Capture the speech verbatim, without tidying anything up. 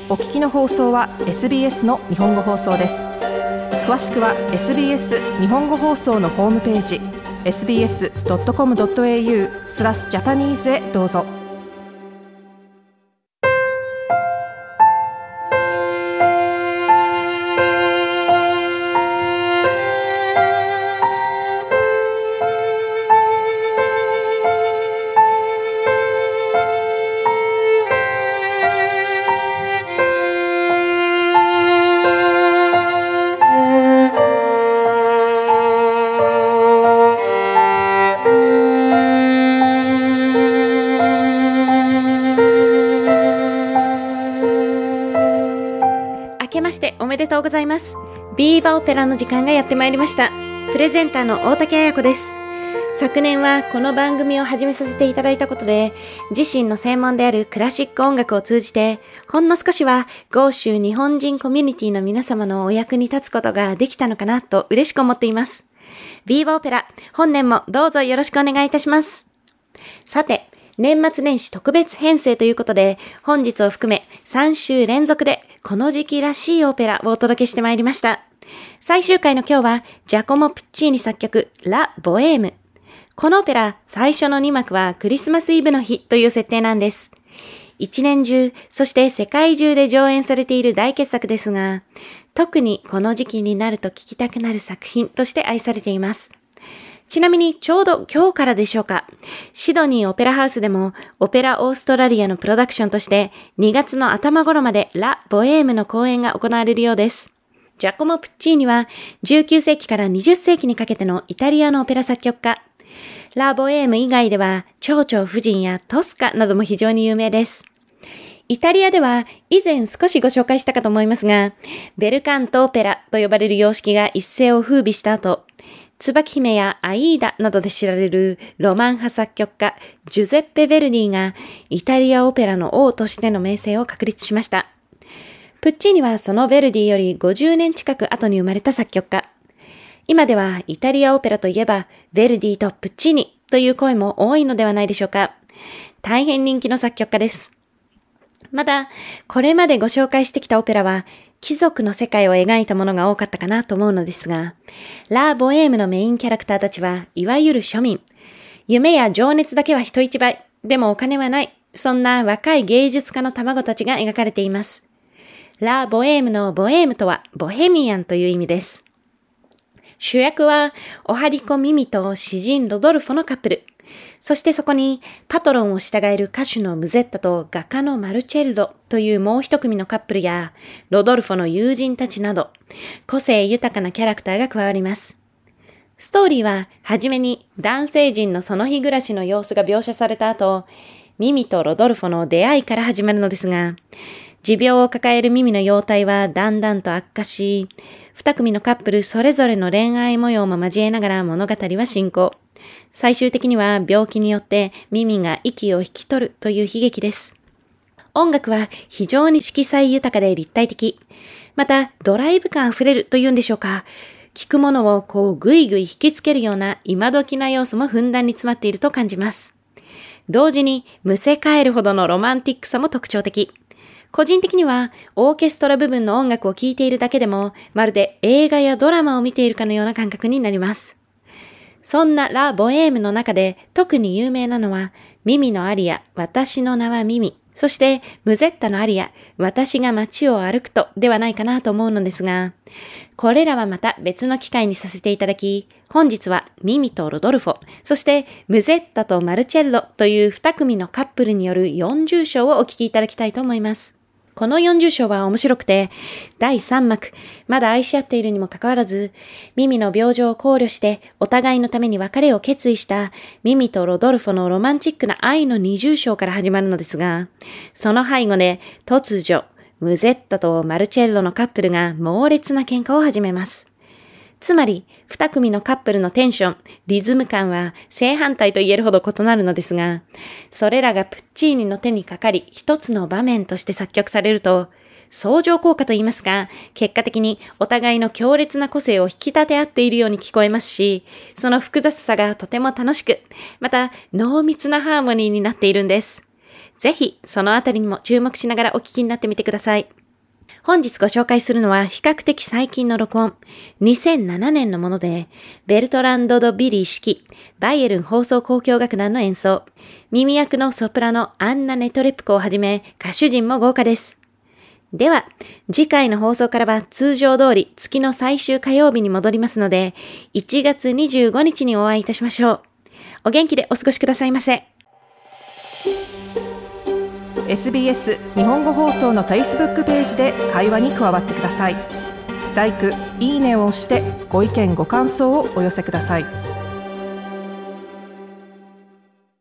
お聞きの放送は エスビーエス の日本語放送です。詳しくは エスビーエス 日本語放送のホームページ エスビーエスドットコムドットエーユー スラスジャパニーズへどうぞ。 おめでとうございます。ビーバオペラの時間がやってまいりました。プレゼンターの大竹彩子です。昨年はこの番組を始めさせていただいたことで、自身の専門であるクラシック音楽を通じて、ほんの少しは豪州日本人コミュニティの皆様のお役に立つことができたのかなと嬉しく思っています。ビーバオペラ、本年もどうぞよろしくお願いいたします。さて、年末年始特別編成ということで、本日を含めさん週連続でこの時期らしいオペラをお届けしてまいりました。最終回の今日は、ジャコモ・プッチーニ作曲、ラ・ボエーム。このオペラ、最初のに幕はクリスマスイブの日という設定なんです。一年中、そして世界中で上演されている大傑作ですが、特にこの時期になると聴きたくなる作品として愛されています。ちなみにちょうど今日からでしょうか、シドニーオペラハウスでもオペラオーストラリアのプロダクションとしてにがつの頭頃までラ・ボエームの公演が行われるようです。ジャコモ・プッチーニはじゅうきゅう世紀からにじゅっ世紀にかけてのイタリアのオペラ作曲家。ラ・ボエーム以外では蝶々夫人やトスカなども非常に有名です。イタリアでは以前少しご紹介したかと思いますが、ベルカントオペラと呼ばれる様式が一世を風靡した後、椿姫やアイーダなどで知られるロマン派作曲家ジュゼッペ・ヴェルディがイタリアオペラの王としての名声を確立しました。プッチーニはそのヴェルディよりごじゅうねん近く後に生まれた作曲家。今ではイタリアオペラといえばヴェルディとプッチーニという声も多いのではないでしょうか。大変人気の作曲家です。また、これまでご紹介してきたオペラは貴族の世界を描いたものが多かったかなと思うのですが、ラ・ボエームのメインキャラクターたちはいわゆる庶民。夢や情熱だけは人一倍、でもお金はない。そんな若い芸術家の卵たちが描かれています。ラ・ボエームのボエームとはボヘミアンという意味です。主役はオハリコ・ミミと詩人ロドルフォのカップル。そしてそこにパトロンを従える歌手のムゼッタと画家のマルチェルロというもう一組のカップルやロドルフォの友人たちなど個性豊かなキャラクターが加わります。ストーリーははじめに男性陣のその日暮らしの様子が描写された後、ミミとロドルフォの出会いから始まるのですが、持病を抱えるミミの容体はだんだんと悪化し、二組のカップルそれぞれの恋愛模様も交えながら物語は進行。最終的には病気によってミミが息を引き取るという悲劇です。音楽は非常に色彩豊かで立体的。またドライブ感あふれるというんでしょうか。聴くものをこうぐいぐい引きつけるような今時な要素もふんだんに詰まっていると感じます。同時にむせ返るほどのロマンティックさも特徴的。個人的にはオーケストラ部分の音楽を聴いているだけでもまるで映画やドラマを見ているかのような感覚になります。そんなラ・ボエームの中で特に有名なのはミミのアリア、私の名はミミ、そしてムゼッタのアリア、私が街を歩くとではないかなと思うのですが、これらはまた別の機会にさせていただき、本日はミミとロドルフォ、そしてムゼッタとマルチェッロという二組のカップルによるよんじゅう章をお聴きいただきたいと思います。このよんじゅう章は面白くて、だいさん幕、まだ愛し合っているにもかかわらず、ミミの病状を考慮してお互いのために別れを決意したミミとロドルフォのロマンチックな愛のにじゅう章から始まるのですが、その背後で突如、ムゼッタとマルチェッロのカップルが猛烈な喧嘩を始めます。つまり、二組のカップルのテンション、リズム感は正反対と言えるほど異なるのですが、それらがプッチーニの手にかかり、一つの場面として作曲されると、相乗効果と言いますか、結果的にお互いの強烈な個性を引き立て合っているように聞こえますし、その複雑さがとても楽しく、また濃密なハーモニーになっているんです。ぜひ、そのあたりにも注目しながらお聞きになってみてください。 本日ご紹介するのは比較的最近の録音、にせんななねんのもので、ベルトランド・ド・ビリー指揮、バイエルン放送交響楽団の演奏、耳役のソプラノアンナ・ネトレプコをはじめ歌手陣も豪華です。では、次回の放送からは通常通り月の最終火曜日に戻りますので、いちがつにじゅうごにちにお会いいたしましょう。お元気でお過ごしくださいませ。 エスビーエス 日本語放送の Facebook ページで会話に加わってください。ライク、いいねを押してご意見ご感想をお寄せください。